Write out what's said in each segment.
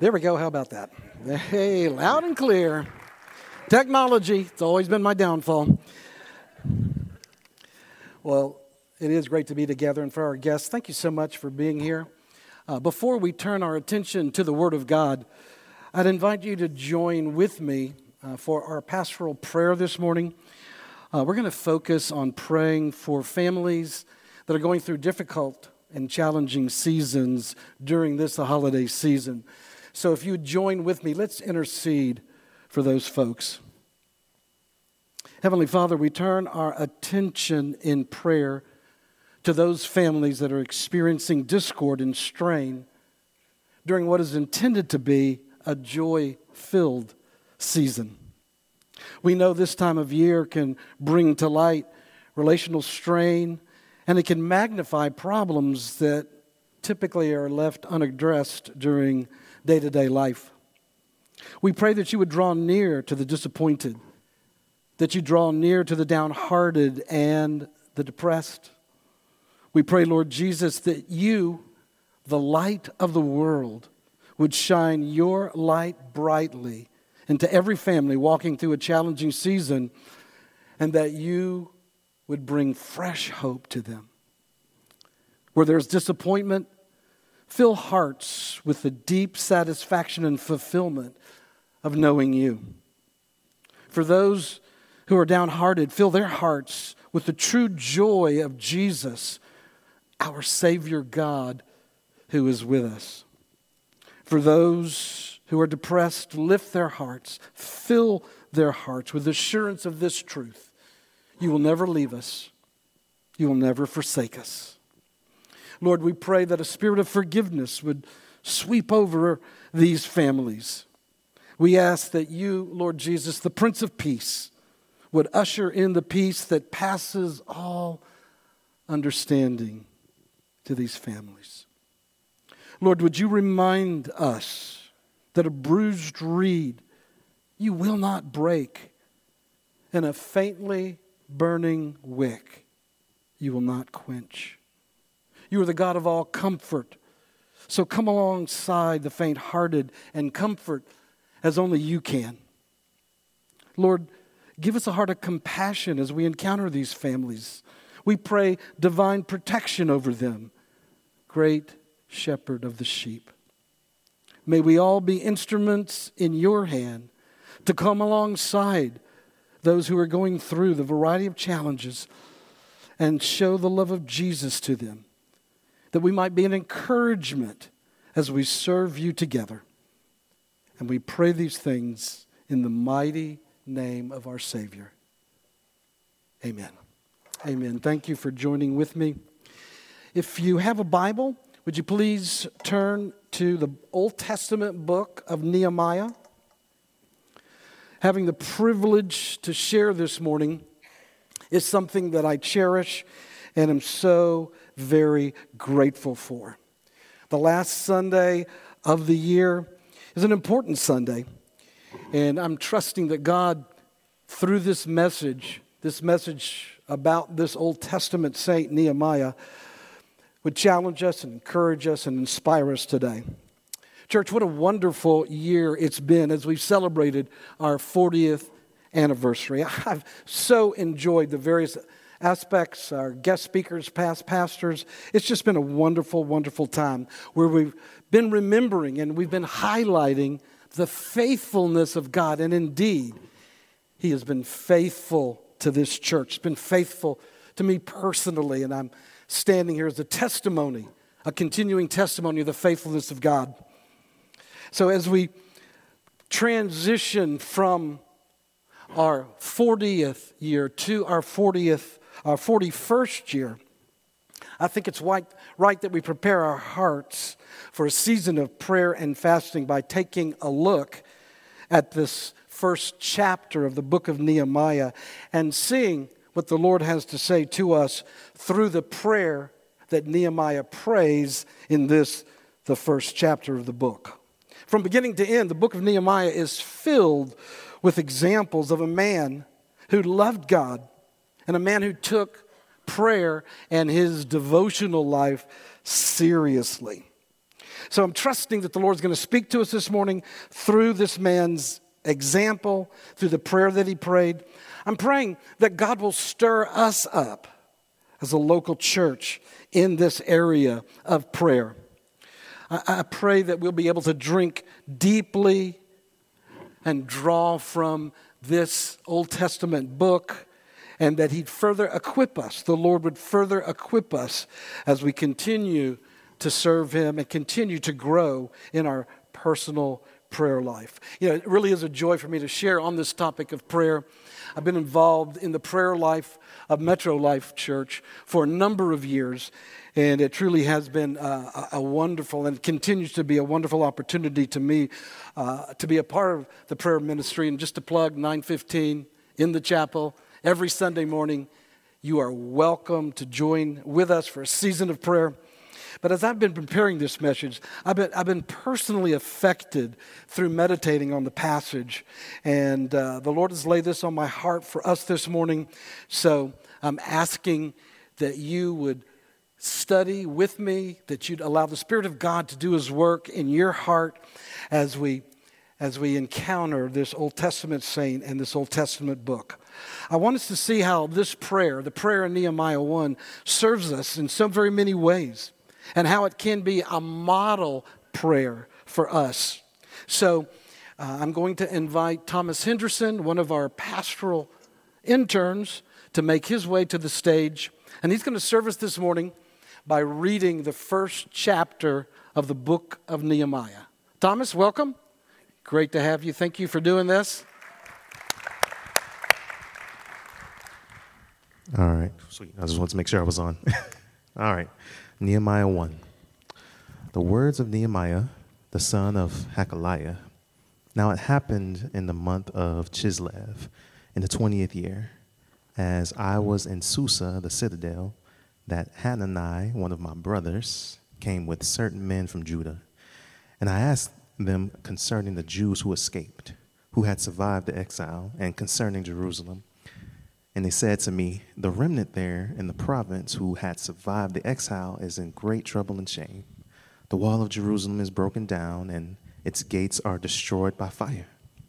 There we go. How about that? Hey, loud and clear. Technology, it's always been my downfall. Well, it is great to be together. And for our guests, thank you so much for being here. Before we turn our attention to the Word of God, I'd invite you to join with me for our pastoral prayer this morning. We're going to focus on praying for families that are going through difficult and challenging seasons during this holiday season. So if you join with me, let's intercede for those folks. Heavenly Father, we turn our attention in prayer to those families that are experiencing discord and strain during what is intended to be a joy-filled season. We know this time of year can bring to light relational strain, and it can magnify problems that typically are left unaddressed during day-to-day life. We pray that you would draw near to the disappointed, that you draw near to the downhearted and the depressed. We pray, Lord Jesus, that you, the light of the world, would shine your light brightly into every family walking through a challenging season, and that you would bring fresh hope to them. Where there's disappointment, fill hearts with the deep satisfaction and fulfillment of knowing you. For those who are downhearted, fill their hearts with the true joy of Jesus, our Savior God, who is with us. For those who are depressed, lift their hearts, fill their hearts with assurance of this truth. You will never leave us. You will never forsake us. Lord, we pray that a spirit of forgiveness would sweep over these families. We ask that you, Lord Jesus, the Prince of Peace, would usher in the peace that passes all understanding to these families. Lord, would you remind us that a bruised reed you will not break, and a faintly burning wick you will not quench. You are the God of all comfort. So come alongside the faint-hearted and comfort as only you can. Lord, give us a heart of compassion as we encounter these families. We pray divine protection over them. Great shepherd of the sheep. May we all be instruments in your hand to come alongside those who are going through the variety of challenges and show the love of Jesus to them, that we might be an encouragement as we serve you together. And we pray these things in the mighty name of our Savior. Amen. Amen. Thank you for joining with me. If you have a Bible, would you please turn to the Old Testament book of Nehemiah? Having the privilege to share this morning is something that I cherish and am so very grateful for. The last Sunday of the year is an important Sunday, and I'm trusting that God, through this message about this Old Testament saint Nehemiah, would challenge us and encourage us and inspire us today. Church, what a wonderful year it's been as we've celebrated our 40th anniversary. I've so enjoyed the various aspects, our guest speakers, past pastors. It's just been a wonderful, wonderful time where we've been remembering and we've been highlighting the faithfulness of God. And indeed, He has been faithful to this church. He's been faithful to me personally. And I'm standing here as a testimony, a continuing testimony of the faithfulness of God. So as we transition from our 40th year to our 41st year, I think it's right that we prepare our hearts for a season of prayer and fasting by taking a look at this first chapter of the book of Nehemiah and seeing what the Lord has to say to us through the prayer that Nehemiah prays in the first chapter of the book. From beginning to end, the book of Nehemiah is filled with examples of a man who loved God and a man who took prayer and his devotional life seriously. So I'm trusting that the Lord's going to speak to us this morning through this man's example, through the prayer that he prayed. I'm praying that God will stir us up as a local church in this area of prayer. I pray that we'll be able to drink deeply and draw from this Old Testament book, and that he'd further equip us. The Lord would further equip us as we continue to serve him and continue to grow in our personal prayer life. It really is a joy for me to share on this topic of prayer. I've been involved in the prayer life of Metro Life Church for a number of years, and it truly has been a wonderful and continues to be a wonderful opportunity to me to be a part of the prayer ministry. And just to plug 9:15 in the chapel every Sunday morning, you are welcome to join with us for a season of prayer. But as I've been preparing this message, I've been personally affected through meditating on the passage. And the Lord has laid this on my heart for us this morning. So I'm asking that you would study with me, that you'd allow the Spirit of God to do his work in your heart as we encounter this Old Testament saint and this Old Testament book. I want us to see how this prayer, the prayer in Nehemiah 1, serves us in so very many ways, and how it can be a model prayer for us. So I'm going to invite Thomas Henderson, one of our pastoral interns, to make his way to the stage. And he's going to serve us this morning by reading the first chapter of the book of Nehemiah. Thomas, welcome. Great to have you. Thank you for doing this. All right. Sweet. I just wanted to make sure I was on. All right. Nehemiah 1. The words of Nehemiah, the son of Hakaliah. Now it happened in the month of Chislev, in the 20th year, as I was in Susa, the citadel, that Hanani, one of my brothers, came with certain men from Judah. And I asked them concerning the Jews who escaped, who had survived the exile, and concerning Jerusalem. And they said to me, the remnant there in the province who had survived the exile is in great trouble and shame. The wall of Jerusalem is broken down, and its gates are destroyed by fire.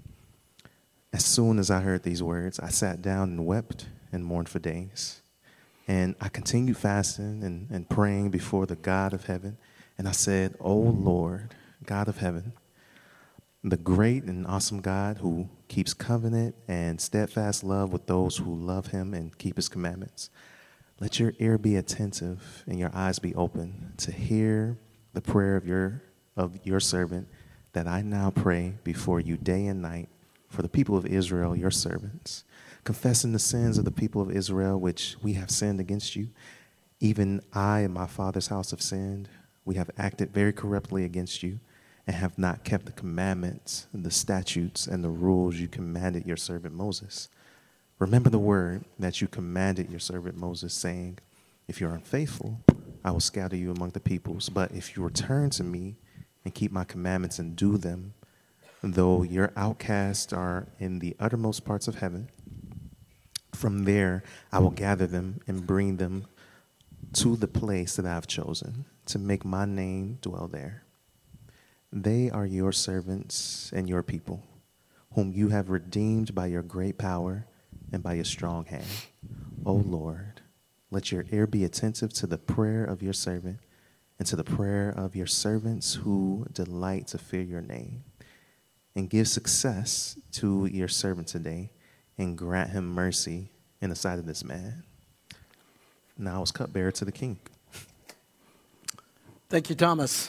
As soon as I heard these words, I sat down and wept and mourned for days. And I continued fasting and praying before the God of heaven. And I said, O Lord, God of heaven, the great and awesome God who keeps covenant and steadfast love with those who love him and keep his commandments, let your ear be attentive and your eyes be open to hear the prayer of your servant, that I now pray before you day and night for the people of Israel, your servants, confessing the sins of the people of Israel which we have sinned against you. Even I and my father's house have sinned. We have acted very corruptly against you, and have not kept the commandments, the statutes, and the rules you commanded your servant Moses. Remember the word that you commanded your servant Moses, saying, if you're unfaithful, I will scatter you among the peoples. But if you return to me and keep my commandments and do them, though your outcasts are in the uttermost parts of heaven, from there I will gather them and bring them to the place that I have chosen to make my name dwell there. They are your servants and your people, whom you have redeemed by your great power and by your strong hand. O Lord, let your ear be attentive to the prayer of your servant and to the prayer of your servants who delight to fear your name. And give success to your servant today, and grant him mercy in the sight of this man. Now I was cupbearer to the king. Thank you, Thomas.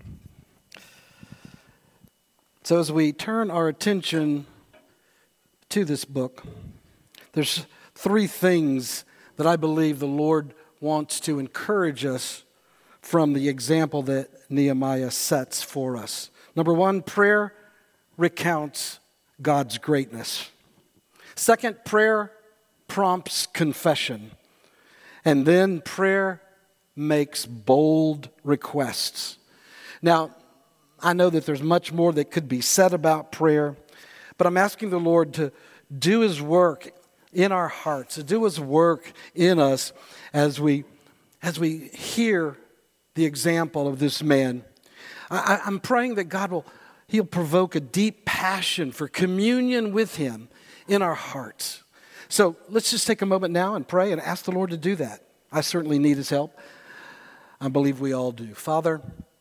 So as we turn our attention to this book, there's three things that I believe the Lord wants to encourage us from the example that Nehemiah sets for us. Number one, prayer recounts God's greatness. Second, prayer prompts confession. And then prayer makes bold requests. Now, I know that there's much more that could be said about prayer, but I'm asking the Lord to do his work in our hearts, to do his work in us as we hear the example of this man. I'm praying that He'll provoke a deep passion for communion with Him in our hearts. So let's just take a moment now and pray and ask the Lord to do that. I certainly need His help. I believe we all do. Father,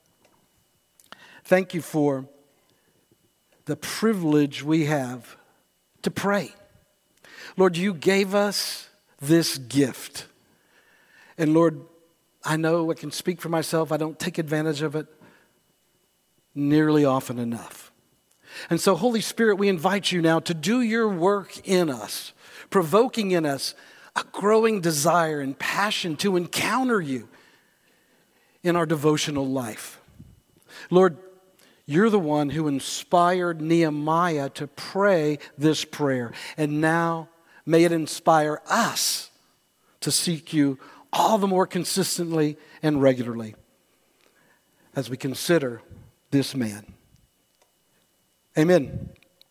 thank you for the privilege we have to pray. Lord, you gave us this gift. And Lord, I know I can speak for myself. I don't take advantage of it nearly often enough. And so, Holy Spirit, we invite you now to do your work in us, provoking in us a growing desire and passion to encounter you in our devotional life. Lord, you're the one who inspired Nehemiah to pray this prayer. And now may it inspire us to seek you all the more consistently and regularly as we consider this man. Amen.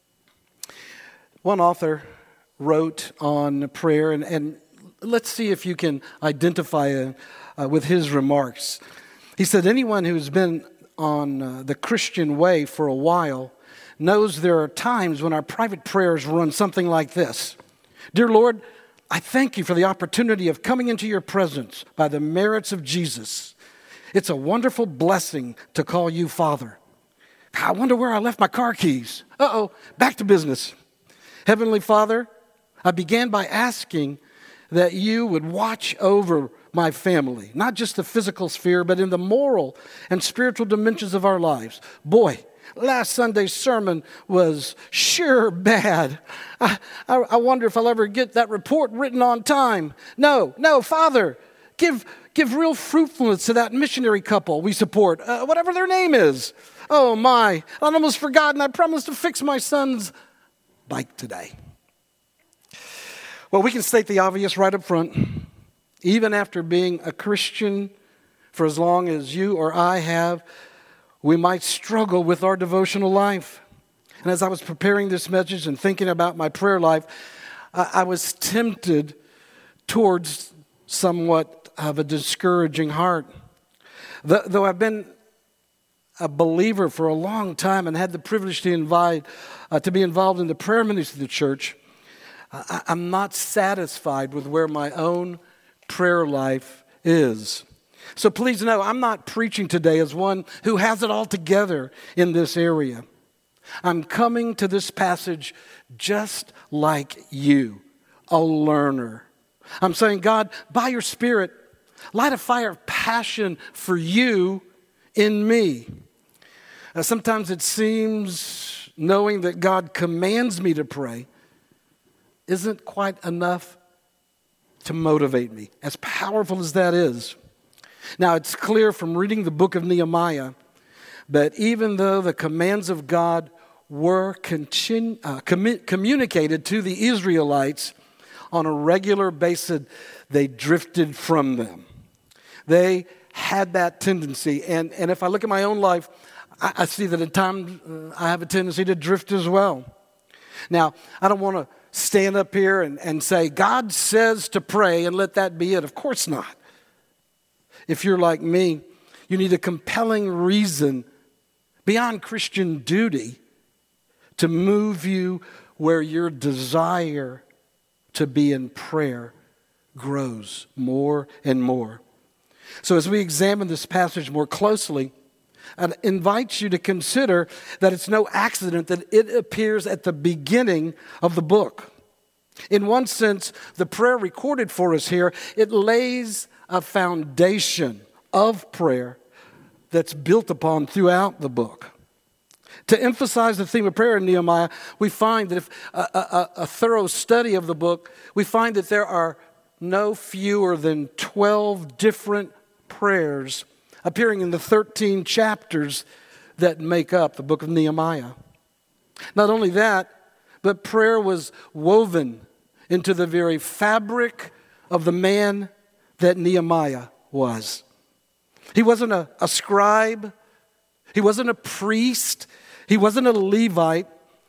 One author wrote on prayer, and let's see if you can identify with his remarks. He said, anyone who's been on the Christian way for a while knows there are times when our private prayers run something like this. Dear Lord, I thank you for the opportunity of coming into your presence by the merits of Jesus. It's a wonderful blessing to call you Father. I wonder where I left my car keys. Back to business. Heavenly Father, I began by asking that you would watch over my family, not just the physical sphere, but in the moral and spiritual dimensions of our lives. Boy, last Sunday's sermon was sure bad. I wonder if I'll ever get that report written on time. No, Father, give real fruitfulness to that missionary couple we support, whatever their name is. Oh my, I'd almost forgotten. I promised to fix my son's bike today. Well, we can state the obvious right up front. Even after being a Christian for as long as you or I have, we might struggle with our devotional life. And as I was preparing this message and thinking about my prayer life, I was tempted towards somewhat of a discouraging heart. Though I've been a believer for a long time and had the privilege to be involved in the prayer ministry of the church, I'm not satisfied with where my own prayer life is. So please know, I'm not preaching today as one who has it all together in this area. I'm coming to this passage just like you, a learner. I'm saying, God, by your Spirit, light a fire of passion for you in me. Sometimes it seems knowing that God commands me to pray isn't quite enough to motivate me, as powerful as that is. Now, it's clear from reading the book of Nehemiah that even though the commands of God were communicated to the Israelites on a regular basis, they drifted from them. They had that tendency. And if I look at my own life, I see that at times I have a tendency to drift as well. Now, I don't want to stand up here and say, God says to pray and let that be it. Of course not. If you're like me, you need a compelling reason beyond Christian duty to move you where your desire to be in prayer grows more and more. So as we examine this passage more closely, I invite you to consider that it's no accident that it appears at the beginning of the book. In one sense, the prayer recorded for us here, it lays a foundation of prayer that's built upon throughout the book. To emphasize the theme of prayer in Nehemiah, we find that if a thorough study of the book, we find that there are no fewer than 12 different prayers appearing in the 13 chapters that make up the book of Nehemiah. Not only that, but prayer was woven into the very fabric of the man that Nehemiah was. He wasn't a scribe. He wasn't a priest. He wasn't a Levite.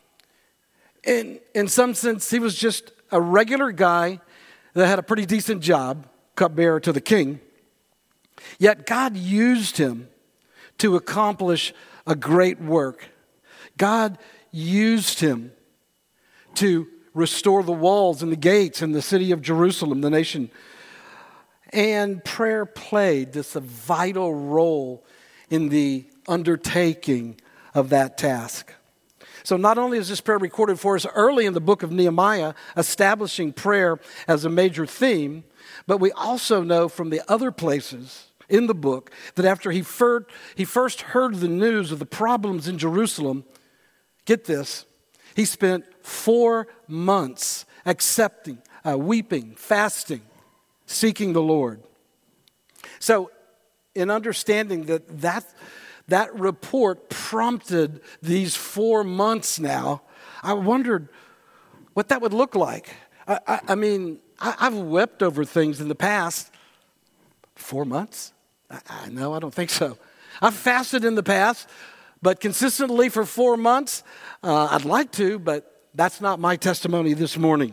In some sense, he was just a regular guy that had a pretty decent job, cupbearer to the king. Yet God used him to accomplish a great work. God used him to restore the walls and the gates in the city of Jerusalem, the nation. And prayer played this a vital role in the undertaking of that task. So not only is this prayer recorded for us early in the book of Nehemiah, establishing prayer as a major theme, but we also know from the other places in the book that after he first heard the news of the problems in Jerusalem, get this, he spent 4 months weeping, fasting, seeking the Lord. So in understanding that report prompted these 4 months now, I wondered what that would look like. I mean, I've wept over things in the past. 4 months? No, I don't think so. I've fasted in the past, but consistently for 4 months, I'd like to, but that's not my testimony this morning.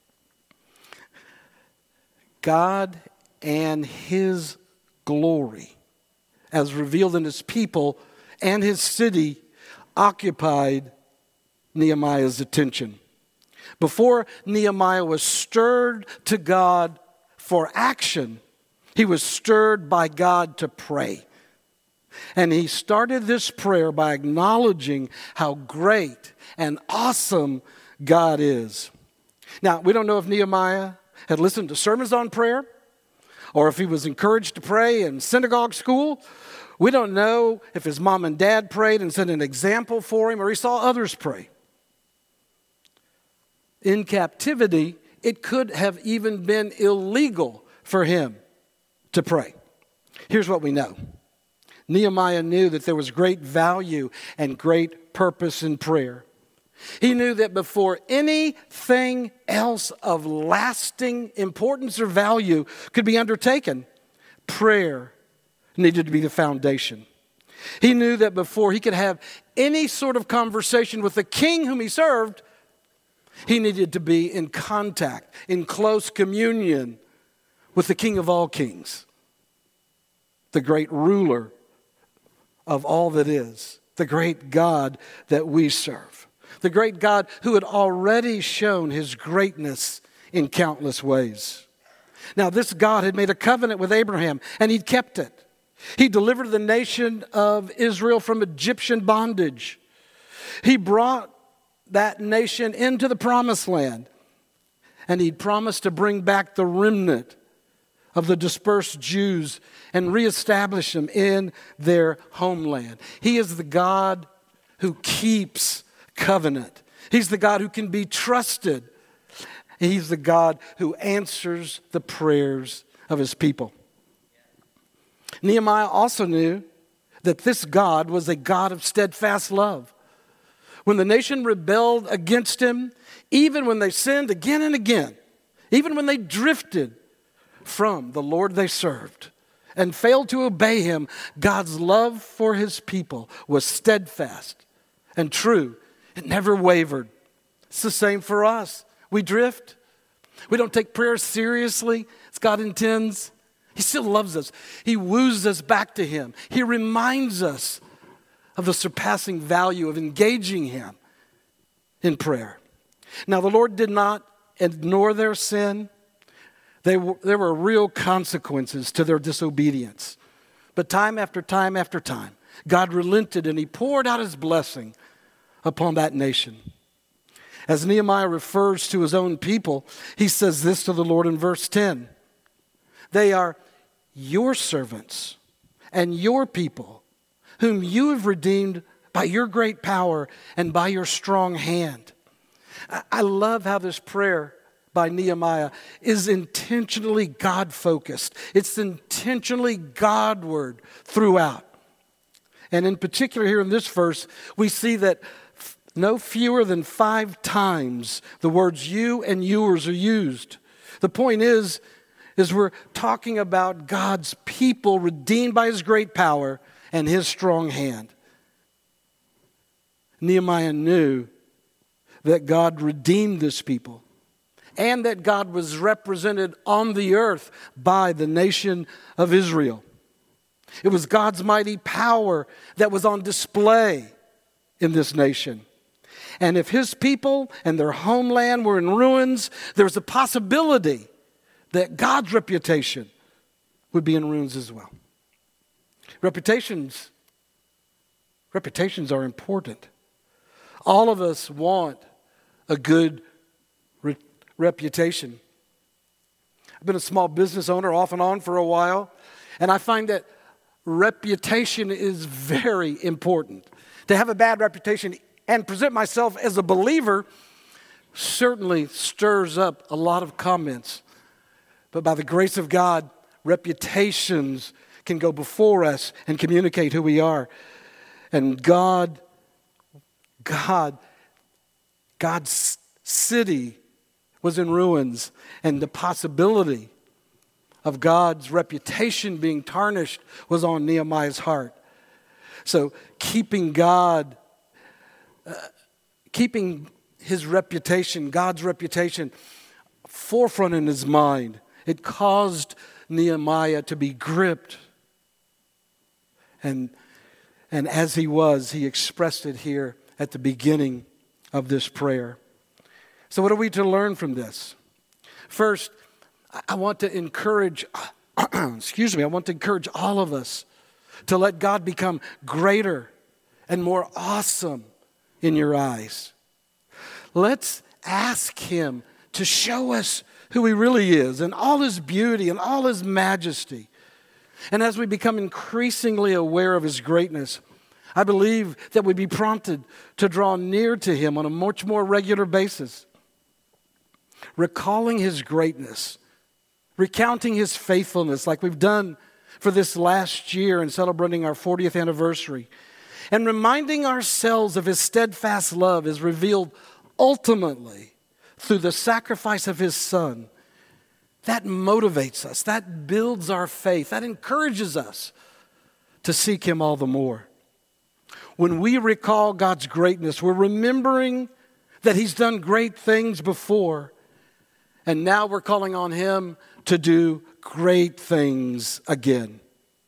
God and his glory, as revealed in his people and his city, occupied Nehemiah's attention. Before Nehemiah was stirred to God for action, he was stirred by God to pray. And he started this prayer by acknowledging how great and awesome God is. Now, we don't know if Nehemiah had listened to sermons on prayer or if he was encouraged to pray in synagogue school. We don't know if his mom and dad prayed and set an example for him or he saw others pray. In captivity, it could have even been illegal for him to pray. Here's what we know. Nehemiah knew that there was great value and great purpose in prayer. He knew that before anything else of lasting importance or value could be undertaken, prayer needed to be the foundation. He knew that before he could have any sort of conversation with the king whom he served, he needed to be in contact, in close communion with the King of all kings, the great ruler of all that is, the great God that we serve, the great God who had already shown his greatness in countless ways. Now, this God had made a covenant with Abraham, and he'd kept it. He delivered the nation of Israel from Egyptian bondage. He brought that nation into the promised land, and he'd promised to bring back the remnant of the dispersed Jews and reestablish them in their homeland. He is the God who keeps covenant. He's the God who can be trusted. He's the God who answers the prayers of his people. Nehemiah also knew that this God was a God of steadfast love. When the nation rebelled against him, even when they sinned again and again, even when they drifted from the Lord they served and failed to obey him, God's love for his people was steadfast and true. It never wavered. It's the same for us. We drift. We don't take prayer seriously as God intends. He still loves us. He woos us back to him. He reminds us of the surpassing value of engaging him in prayer. Now, the Lord did not ignore their sin. There were real consequences to their disobedience. But time after time after time, God relented and he poured out his blessing upon that nation. As Nehemiah refers to his own people, he says this to the Lord in verse 10. They are your servants and your people, whom you have redeemed by your great power and by your strong hand. I love how this prayer by Nehemiah is intentionally God-focused. It's intentionally Godward throughout. And in particular here in this verse, we see that no fewer than 5 times the words you and yours are used. The point is we're talking about God's people redeemed by his great power and his strong hand. Nehemiah knew that God redeemed this people and that God was represented on the earth by the nation of Israel. It was God's mighty power that was on display in this nation. And if his people and their homeland were in ruins, there's a possibility that God's reputation would be in ruins as well. Reputations are important. All of us want a good reputation. I've been a small business owner off and on for a while, and I find that reputation is very important. To have a bad reputation and present myself as a believer certainly stirs up a lot of comments. But by the grace of God, reputations can go before us and communicate who we are. And God's city was in ruins, and the possibility of God's reputation being tarnished was on Nehemiah's heart. So keeping his reputation, God's reputation, forefront in his mind, it caused Nehemiah to be gripped. And as he expressed it here at the beginning of this prayer. So what are we to learn from this? First, I want to encourage, I want to encourage all of us to let God become greater and more awesome in your eyes. Let's ask him to show us who he really is and all his beauty and all his majesty. And as we become increasingly aware of his greatness, I believe that we'd be prompted to draw near to him on a much more regular basis, recalling his greatness, recounting his faithfulness like we've done for this last year and celebrating our 40th anniversary, and reminding ourselves of his steadfast love is revealed ultimately through the sacrifice of his Son. That motivates us, that builds our faith, that encourages us to seek him all the more. When we recall God's greatness, we're remembering that he's done great things before, and now we're calling on him to do great things again.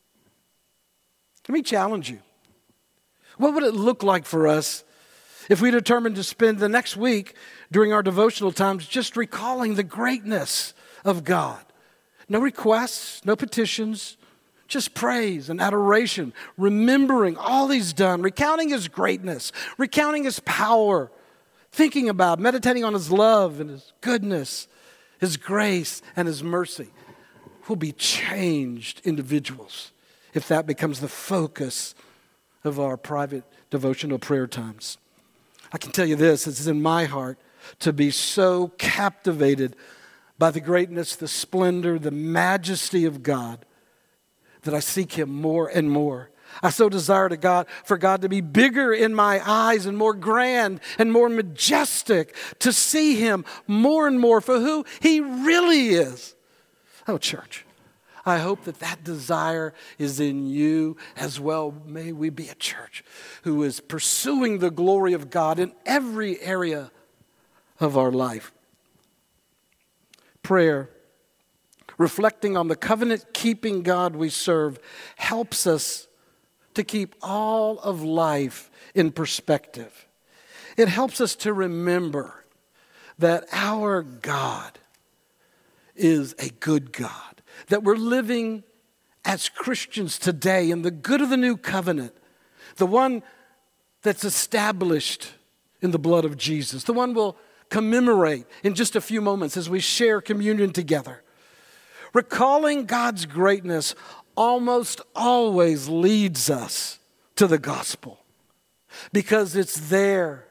Let me challenge you. What would it look like for us if we determined to spend the next week during our devotional times just recalling the greatness of God? No requests, no petitions, just praise and adoration, remembering all he's done, recounting his greatness, recounting his power, thinking about, meditating on his love and his goodness, his grace and his mercy. We'll be changed individuals if that becomes the focus of our private devotional prayer times. I can tell you this, it's in my heart to be so captivated by the greatness, the splendor, the majesty of God that I seek him more and more. I so desire for God to be bigger in my eyes and more grand and more majestic, to see him more and more for who he really is. Oh, church, I hope that desire is in you as well. May we be a church who is pursuing the glory of God in every area of our life. Prayer, reflecting on the covenant-keeping God we serve, helps us to keep all of life in perspective. It helps us to remember that our God is a good God, that we're living as Christians today in the good of the new covenant, the one that's established in the blood of Jesus, the one we'll commemorate in just a few moments as we share communion together. Recalling God's greatness almost always leads us to the gospel, because it's there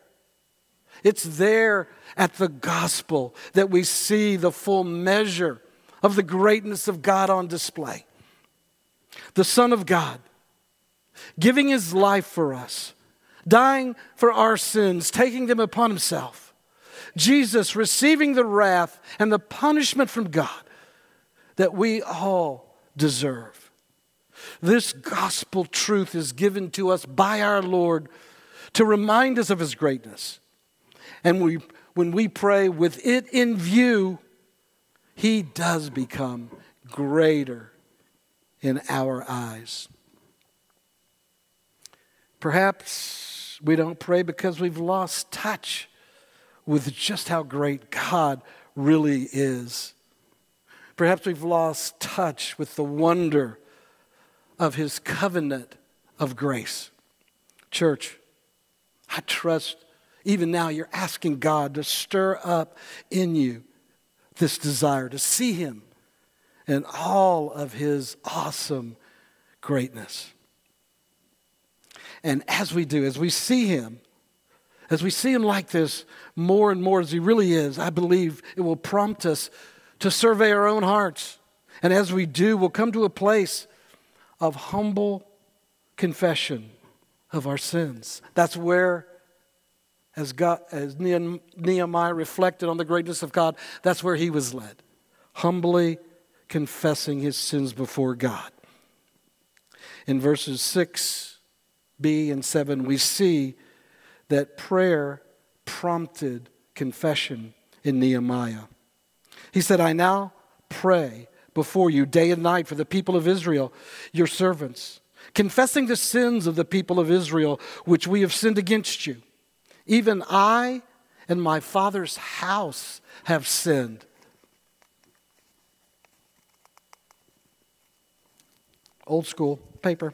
at the gospel that we see the full measure of the greatness of God on display. The Son of God giving his life for us, dying for our sins, taking them upon himself. Jesus receiving the wrath and the punishment from God that we all deserve. This gospel truth is given to us by our Lord to remind us of his greatness. And when we pray with it in view, he does become greater in our eyes. Perhaps we don't pray because we've lost touch with just how great God really is. Perhaps we've lost touch with the wonder of His covenant of grace. Church, I trust even now you're asking God to stir up in you this desire to see Him in all of His awesome greatness. And as we do, as we see Him like this more and more as He really is, I believe it will prompt us to survey our own hearts. And as we do, we'll come to a place of humble confession of our sins. That's where, as Nehemiah reflected on the greatness of God, that's where he was led. Humbly confessing his sins before God. In verses 6b and 7, we see that prayer prompted confession in Nehemiah. He said, I now pray before you day and night for the people of Israel, your servants, confessing the sins of the people of Israel, which we have sinned against you. Even I and my father's house have sinned. Old school paper.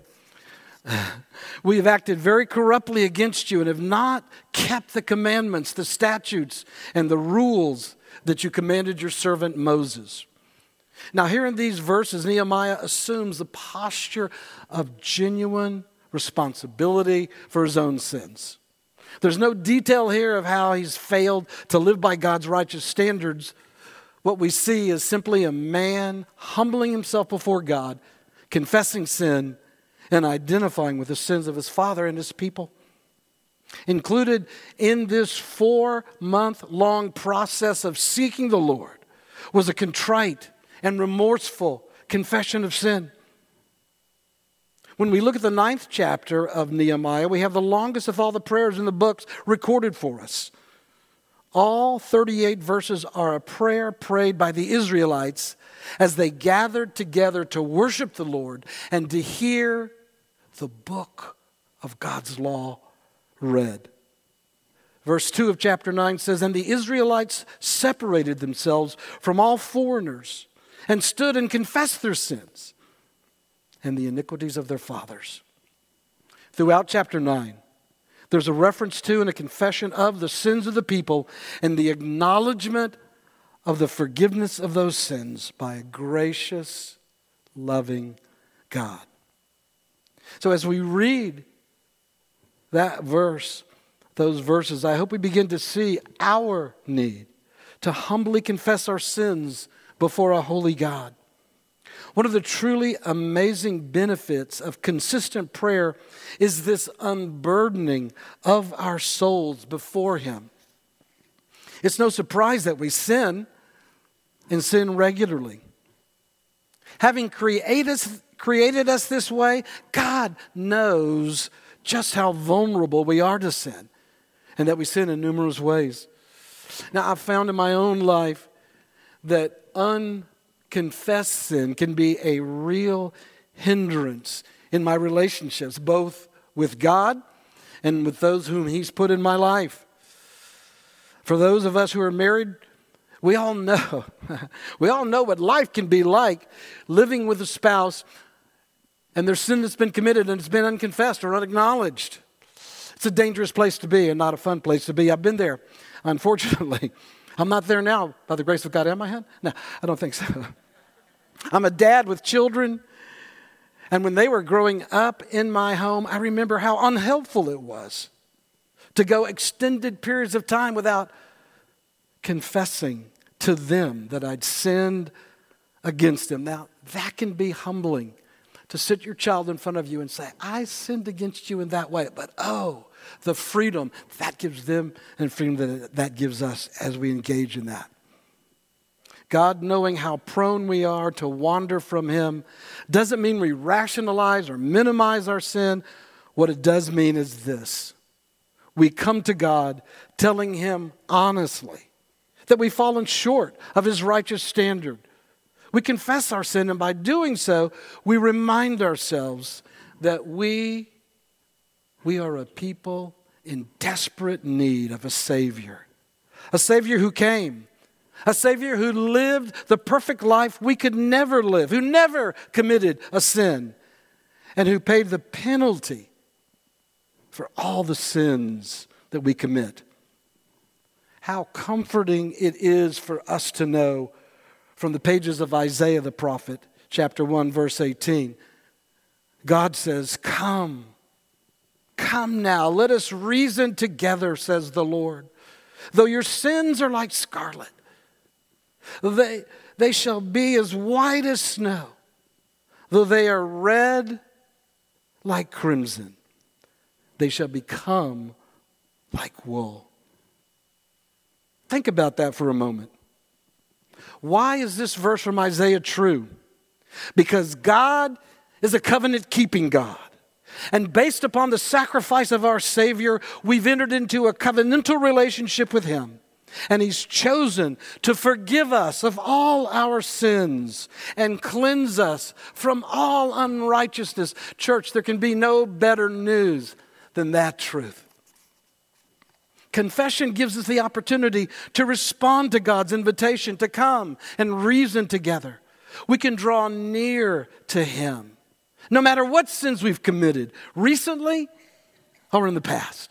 We have acted very corruptly against you and have not kept the commandments, the statutes, and the rules that you commanded your servant Moses. Now, here in these verses, Nehemiah assumes the posture of genuine responsibility for his own sins. There's no detail here of how he's failed to live by God's righteous standards. What we see is simply a man humbling himself before God, confessing sin, and identifying with the sins of his father and his people. Included in this 4-month-long process of seeking the Lord was a contrite and remorseful confession of sin. When we look at the 9th chapter of Nehemiah, we have the longest of all the prayers in the books recorded for us. All 38 verses are a prayer prayed by the Israelites as they gathered together to worship the Lord and to hear the book of God's law read. Verse 2 of chapter 9 says, And the Israelites separated themselves from all foreigners and stood and confessed their sins and the iniquities of their fathers. Throughout chapter 9, there's a reference to and a confession of the sins of the people and the acknowledgement of the forgiveness of those sins by a gracious, loving God. So as we read that verse, those verses, I hope we begin to see our need to humbly confess our sins before a holy God. One of the truly amazing benefits of consistent prayer is this unburdening of our souls before Him. It's no surprise that we sin and sin regularly. Having created us this way, God knows just how vulnerable we are to sin and that we sin in numerous ways. Now, I've found in my own life that unconfessed sin can be a real hindrance in my relationships, both with God and with those whom He's put in my life. For those of us who are married, we all know what life can be like living with a spouse and there's sin that's been committed and it's been unconfessed or unacknowledged. It's a dangerous place to be and not a fun place to be. I've been there, unfortunately. I'm not there now, by the grace of God. Am I? No, I don't think so. I'm a dad with children, and when they were growing up in my home, I remember how unhelpful it was to go extended periods of time without confessing to them that I'd sinned against them. Now, that can be humbling to sit your child in front of you and say, I sinned against you in that way, but the freedom that gives them and freedom that gives us as we engage in that. God, knowing how prone we are to wander from Him, doesn't mean we rationalize or minimize our sin. What it does mean is this. We come to God telling Him honestly that we've fallen short of His righteous standard. We confess our sin, and by doing so, we remind ourselves that we We are a people in desperate need of a Savior. A Savior who came. A Savior who lived the perfect life we could never live. Who never committed a sin. And who paid the penalty for all the sins that we commit. How comforting it is for us to know from the pages of Isaiah the prophet, chapter 1, verse 18. God says, come now, let us reason together, says the Lord. Though your sins are like scarlet, they shall be as white as snow. Though they are red like crimson, they shall become like wool. Think about that for a moment. Why is this verse from Isaiah true? Because God is a covenant-keeping God. And based upon the sacrifice of our Savior, we've entered into a covenantal relationship with Him. And He's chosen to forgive us of all our sins and cleanse us from all unrighteousness. Church, there can be no better news than that truth. Confession gives us the opportunity to respond to God's invitation to come and reason together. We can draw near to Him, no matter what sins we've committed, recently or in the past.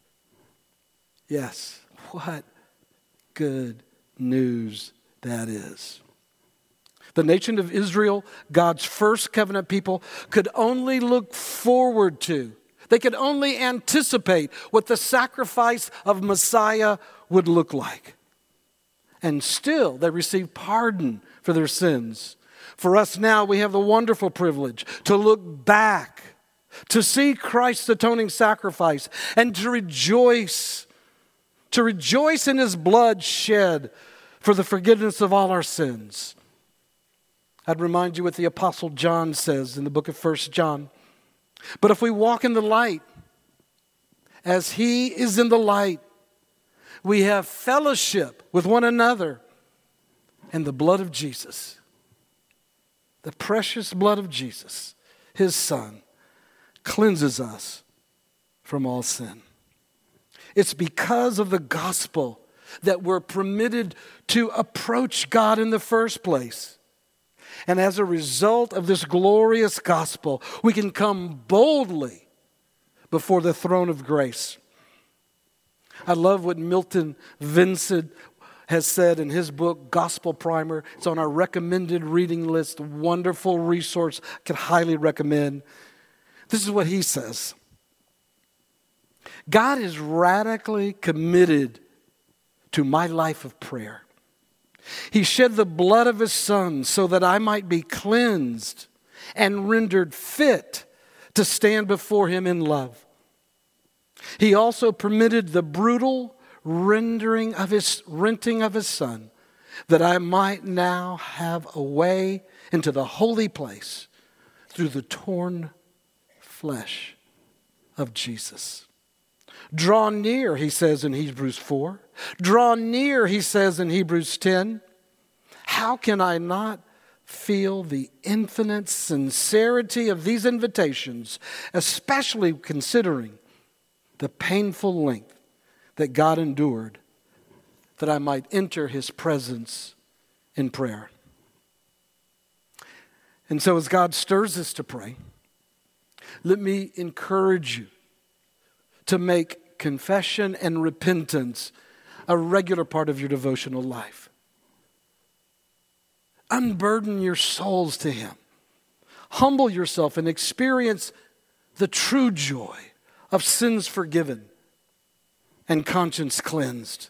Yes, what good news that is. The nation of Israel, God's first covenant people, could only look forward to. They could only anticipate what the sacrifice of Messiah would look like. And still, they received pardon for their sins. For us now, we have the wonderful privilege to look back, to see Christ's atoning sacrifice, and to rejoice in His blood shed for the forgiveness of all our sins. I'd remind you what the Apostle John says in the book of 1 John. But if we walk in the light, as He is in the light, we have fellowship with one another, and the blood of Jesus, the precious blood of Jesus, His Son, cleanses us from all sin. It's because of the gospel that we're permitted to approach God in the first place. And as a result of this glorious gospel, we can come boldly before the throne of grace. I love what Milton Vincent has said in his book, Gospel Primer. It's on our recommended reading list. A wonderful resource I can highly recommend. This is what he says. God is radically committed to my life of prayer. He shed the blood of His Son so that I might be cleansed and rendered fit to stand before Him in love. He also permitted the brutal renting of His Son that I might now have a way into the holy place through the torn flesh of Jesus. Draw near, he says in Hebrews 4. Draw near, he says in Hebrews 10. How can I not feel the infinite sincerity of these invitations, especially considering the painful length that God endured that I might enter His presence in prayer? And so as God stirs us to pray, let me encourage you to make confession and repentance a regular part of your devotional life. Unburden your souls to Him. Humble yourself and experience the true joy of sins forgiven and conscience cleansed.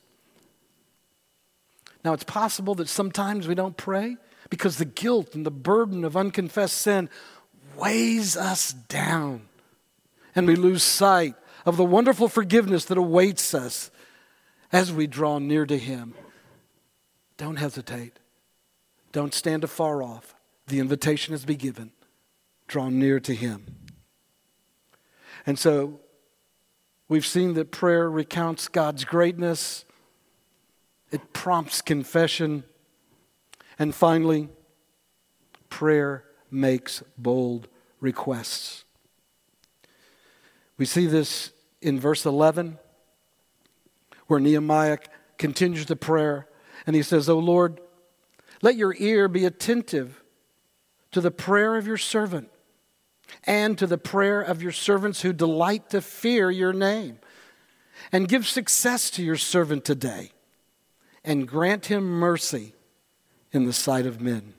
Now, it's possible that sometimes we don't pray because the guilt and the burden of unconfessed sin weighs us down, and we lose sight of the wonderful forgiveness that awaits us as we draw near to Him. Don't hesitate. Don't stand afar off. The invitation has been given. Draw near to Him. And so we've seen that prayer recounts God's greatness. It prompts confession. And finally, prayer makes bold requests. We see this in verse 11, where Nehemiah continues the prayer, and he says, "O Lord, let your ear be attentive to the prayer of your servant and to the prayer of your servants who delight to fear your name. And give success to your servant today, and grant him mercy in the sight of men."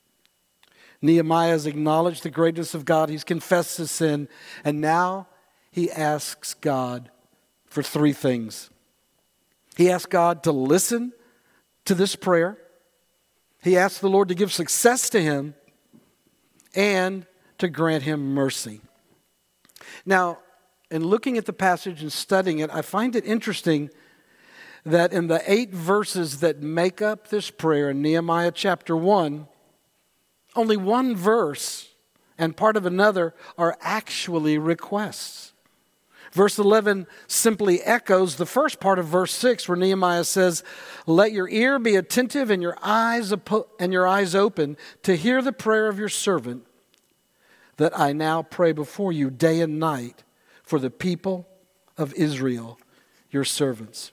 Nehemiah has acknowledged the greatness of God. He's confessed his sin, and now he asks God for three things. He asks God to listen to this prayer. He asks the Lord to give success to him and to grant him mercy. Now, in looking at the passage and studying it, I find it interesting that in the 8 verses that make up this prayer in Nehemiah chapter 1, only one verse and part of another are actually requests. Verse 11 simply echoes the first part of verse 6, where Nehemiah says, "Let your ear be attentive and your eyes open to hear the prayer of your servant, that I now pray before you day and night for the people of Israel, your servants."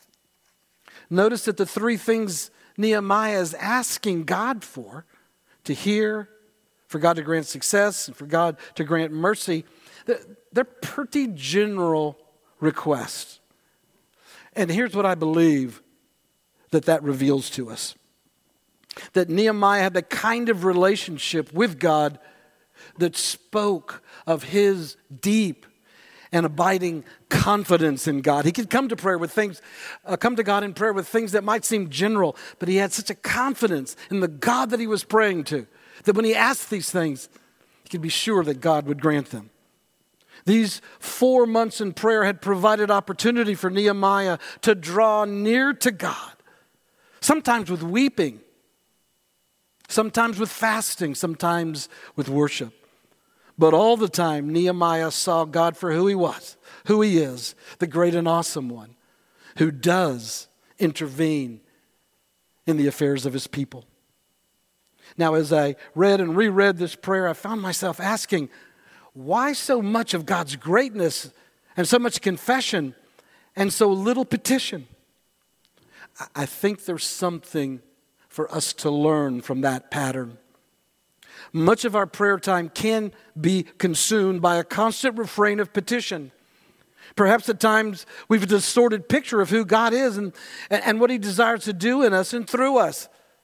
Notice that the three things Nehemiah is asking God for, to hear, for God to grant success, and for God to grant mercy, they're pretty general requests. And here's what I believe that reveals to us. That Nehemiah had the kind of relationship with God that spoke of his deep and abiding confidence in God. He could come to God in prayer with things that might seem general, but he had such a confidence in the God that he was praying to, that when he asked these things, he could be sure that God would grant them. These 4 months in prayer had provided opportunity for Nehemiah to draw near to God, sometimes with weeping, sometimes with fasting, sometimes with worship. But all the time, Nehemiah saw God for who he was, who he is, the great and awesome one, who does intervene in the affairs of his people. Now, as I read and reread this prayer, I found myself asking, why so much of God's greatness and so much confession and so little petition? I think there's something for us to learn from that pattern. Much of our prayer time can be consumed by a constant refrain of petition. Perhaps at times we have a distorted picture of who God is and what he desires to do in us and through us.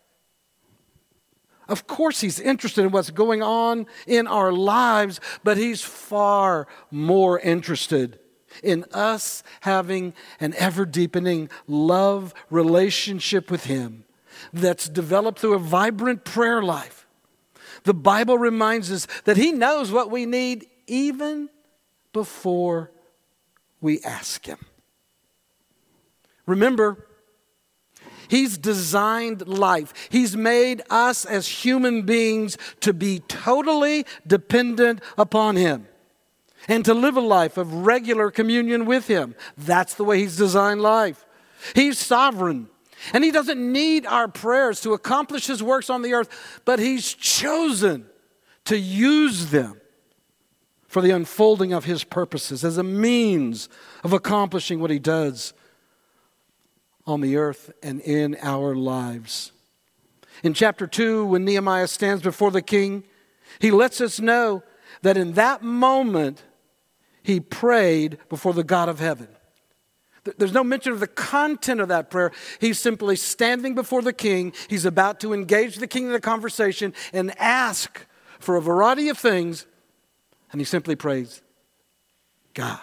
Of course, he's interested in what's going on in our lives, but he's far more interested in us having an ever-deepening love relationship with him that's developed through a vibrant prayer life. The Bible reminds us that he knows what we need even before we ask him. Remember, he's designed life. He's made us as human beings to be totally dependent upon him and to live a life of regular communion with him. That's the way he's designed life. He's sovereign, and he doesn't need our prayers to accomplish his works on the earth, but he's chosen to use them for the unfolding of his purposes as a means of accomplishing what he does on the earth and in our lives. In chapter 2, when Nehemiah stands before the king, he lets us know that in that moment, he prayed before the God of heaven. There's no mention of the content of that prayer. He's simply standing before the king. He's about to engage the king in a conversation and ask for a variety of things. And he simply prays, God,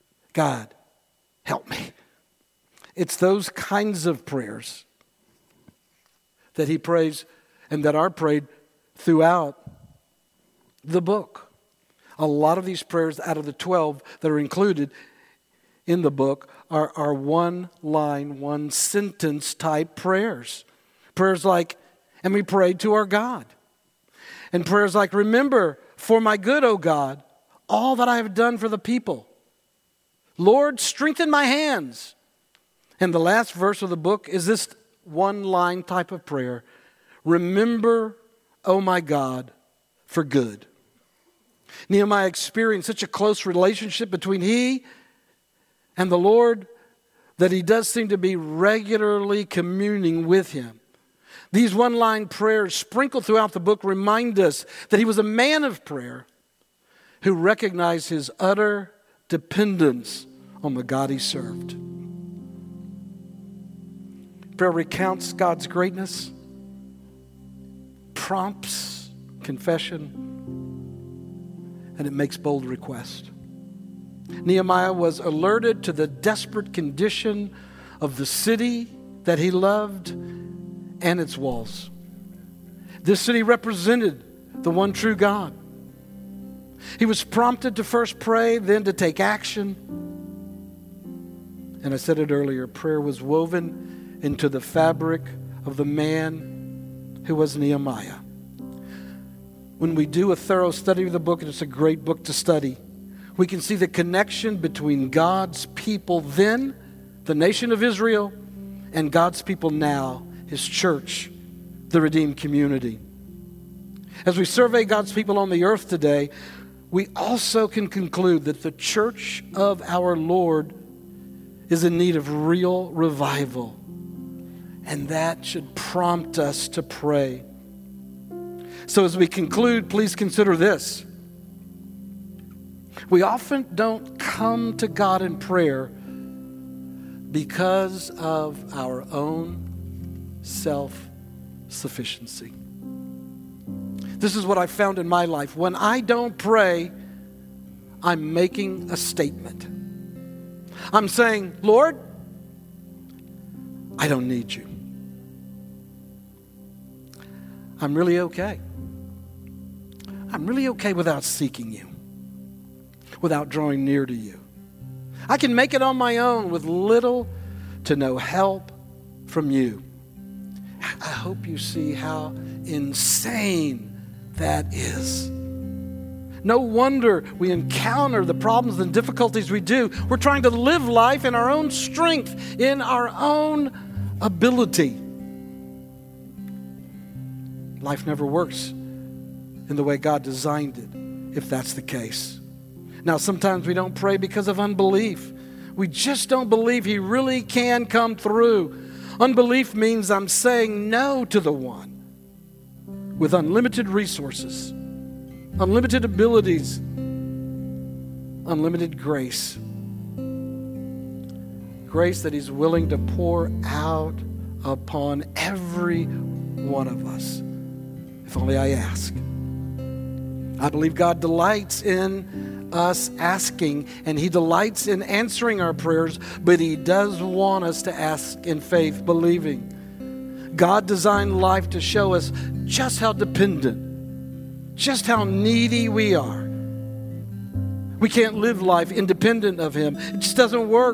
help me. It's those kinds of prayers that he prays and that are prayed throughout the book. A lot of these prayers out of the 12 that are included in the book are one-line, one-sentence type prayers. Prayers like, and we prayed to our God. And prayers like, remember for my good, O God, all that I have done for the people. Lord, strengthen my hands. And the last verse of the book is this one-line type of prayer. Remember, O my God, for good. Nehemiah experienced such a close relationship between he and the Lord that he does seem to be regularly communing with him. These one-line prayers sprinkled throughout the book remind us that he was a man of prayer who recognized his utter dependence on the God he served. Prayer recounts God's greatness, prompts confession, and it makes bold request. Nehemiah was alerted to the desperate condition of the city that he loved and its walls. This city represented the one true God. He was prompted to first pray, then to take action. And I said it earlier, prayer was woven into the fabric of the man who was Nehemiah. When we do a thorough study of the book, and it's a great book to study, we can see the connection between God's people then, the nation of Israel, and God's people now, His church, the redeemed community. As we survey God's people on the earth today, we also can conclude that the church of our Lord is in need of real revival. And that should prompt us to pray. So as we conclude, please consider this. We often don't come to God in prayer because of our own self-sufficiency. This is what I found in my life. When I don't pray, I'm making a statement. I'm saying, Lord, I don't need you. I'm really okay. I'm really okay without seeking you, without drawing near to you. I can make it on my own with little to no help from you. I hope you see how insane that is. No wonder we encounter the problems and difficulties we do. We're trying to live life in our own strength, in our own ability. Life never works in the way God designed it, if that's the case. Now, sometimes we don't pray because of unbelief. We just don't believe He really can come through. Unbelief means I'm saying no to the one with unlimited resources, unlimited abilities, unlimited grace. Grace that He's willing to pour out upon every one of us, if only I ask. I believe God delights in us asking, and He delights in answering our prayers, but He does want us to ask in faith, believing. God designed life to show us just how dependent, just how needy we are. We can't live life independent of Him. It just doesn't work.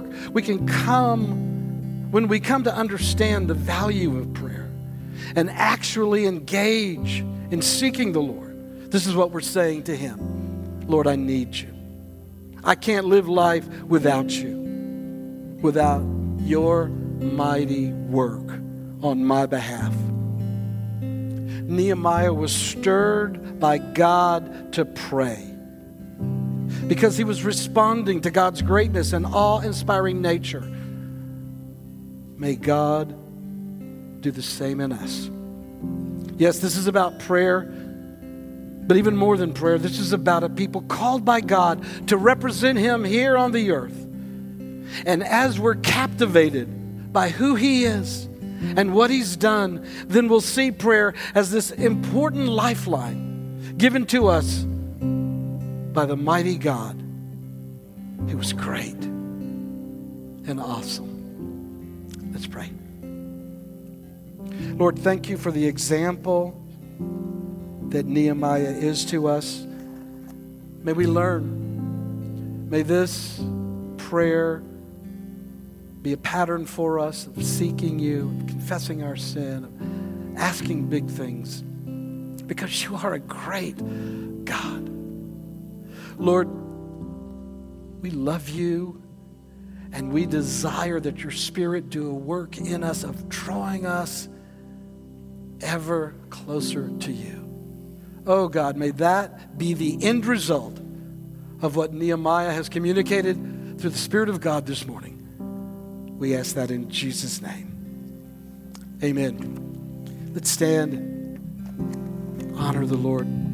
When we come to understand the value of prayer and actually engage in seeking the Lord, this is what we're saying to Him. Lord, I need you. I can't live life without you, without your mighty work on my behalf. Nehemiah was stirred by God to pray because he was responding to God's greatness and awe-inspiring nature. May God do the same in us. Yes, this is about prayer, but even more than prayer, this is about a people called by God to represent Him here on the earth. And as we're captivated by who He is and what He's done, then we'll see prayer as this important lifeline given to us by the mighty God who was great and awesome. Let's pray. Lord, thank you for the example that Nehemiah is to us. May we learn. May this prayer be a pattern for us of seeking you, of confessing our sin, of asking big things, because you are a great God. Lord, we love you, and we desire that your Spirit do a work in us of drawing us ever closer to you. Oh God, may that be the end result of what Nehemiah has communicated through the Spirit of God this morning. We ask that in Jesus' name. Amen. Let's stand and honor the Lord.